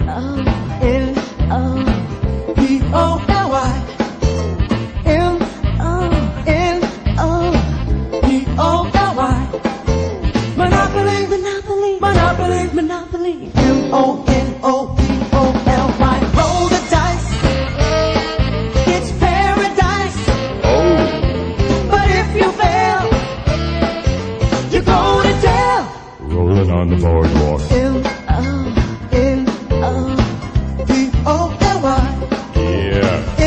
M-O-N-O-P-O-L-Y. M-O-N-O-P-O-L-Y. Monopoly, monopoly, monopoly, monopoly. M-O-N-O-P-O-L-Y. Roll the dice, it's paradise. Oh, But if you fail, you go to jail. rolling on the boardwalk. M-O-N-O-P-O-L-Y. Yeah.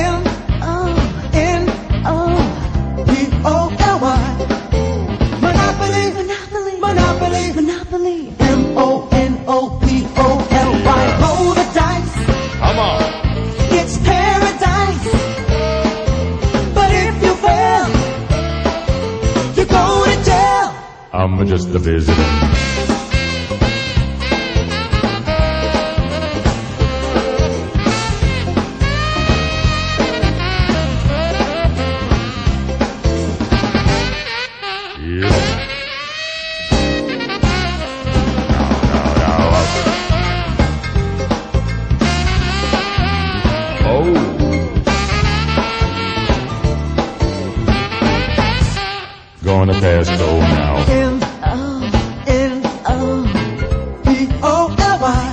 M-O-N-O-P-O-L-Y. Monopoly, monopoly, monopoly, monopoly. M-O-N-O-P-O-L-Y. Roll the dice, Come on. it's paradise. But if you fail, you go to jail. I'm just a visitor. Gonna pass go now. M-O-N-O-P-O-L-Y.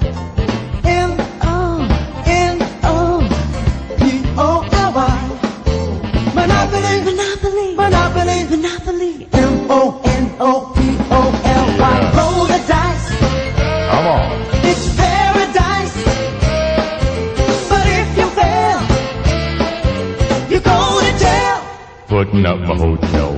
M-O-N-O-P-O-L-Y. Monopoly, monopoly, monopoly, monopoly. M-O-N-O-P-O-L-Y. Yeah. Roll the dice, Come on. it's paradise. But if you fail, you go to jail. Putting up my hotel